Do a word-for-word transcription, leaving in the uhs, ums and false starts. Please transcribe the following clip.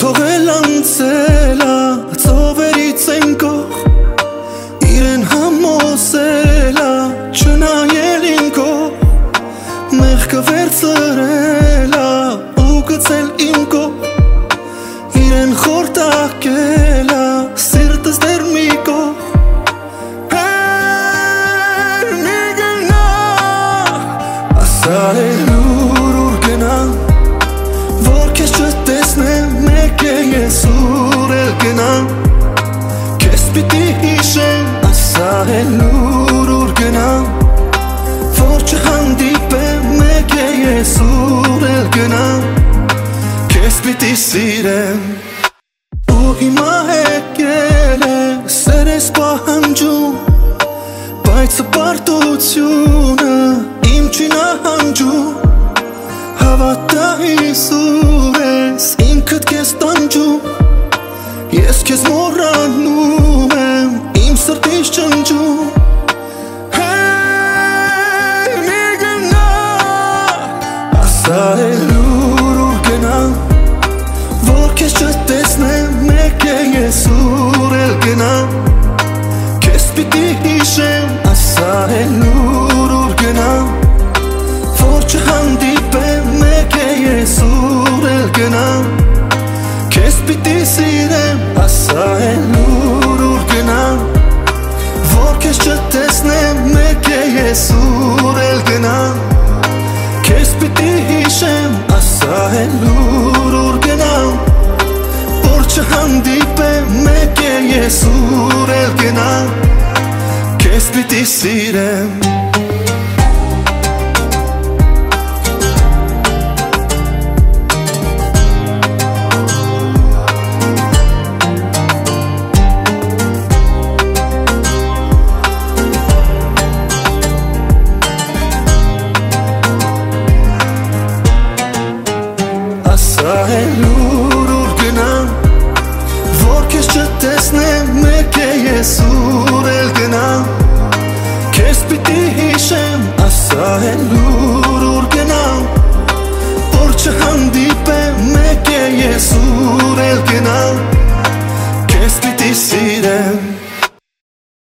թողել անցելա ծովերից են կող իրեն համոզելա չնայել ինքով մեղքը վերցրելա ու գցել իմ կող իրեն խորտակելա սիրտս դեռ մի կող հեր մի գնա ասա էլուր ուր գնա որ քեզ չտեսնեմ մեկ է ես ուր էլ գնա քեզ պիտի հիշեմ ասա էլուր ուր գնա որ չհանդիպեմ մեկ է ես ուր էլ գնա քեզ պիտի սիրեմ ու հիմա եկել է սերես պահանջում բայց պարտությունը իմ չի նահանջում հավատա Հիսուս ես ինքդ քեզ տանջում ես քեզ մոռանում եմ իմ սրտից ճնջում հեր մի գնա ասա էլուր ուր գնա որ քեզ չտեսնեմ մեկ է ես ուր էլ գնա քեզ պիտի հիշեմ ասա էլուր ուր գնա որ չհանդիպեմ մեկ է ես ուր էլ գնա քեզ պիտի սիրեմ ասա էլուր ուր գնա որ քեզ չտեսնեմ մեկ է ես ուր էլ գնա քեզ պիտի հիշեմ ասա էլուր ուր գնա որ չհանդիպեմ մեկ է ես ուր էլ գնա քեզ պիտի սիրեմ ասա էլուր ուր գնա որ քեզ չտեսնեմ մեկ է ես ուր էլ գնա քեզ պիտի հիշեմ ասա էլուր ուր գնա որ չհանդիպեմ մեկ է ես ուր էլ գնա քեզ պիտի սիրեմ